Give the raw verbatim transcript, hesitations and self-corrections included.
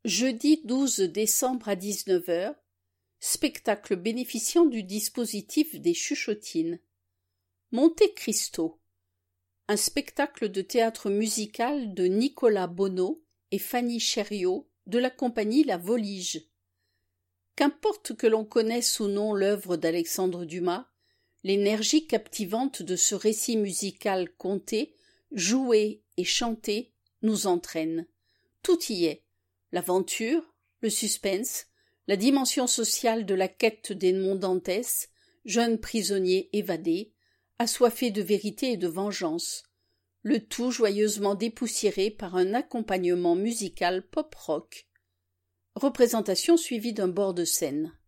Jeudi douze décembre à dix-neuf heures, spectacle bénéficiant du dispositif des Chuchotines. Monte Cristo, un spectacle de théâtre musical de Nicolas Bonneau et Fanny Chériot de la compagnie La Volige. Qu'importe que l'on connaisse ou non l'œuvre d'Alexandre Dumas, l'énergie captivante de ce récit musical conté, joué et chanté nous entraîne. Tout y est. L'aventure, le suspense, la dimension sociale de la quête d'Edmond Dantès, jeune prisonnier évadé, assoiffé de vérité et de vengeance, le tout joyeusement dépoussiéré par un accompagnement musical pop-rock. Représentation suivie d'un bord de scène.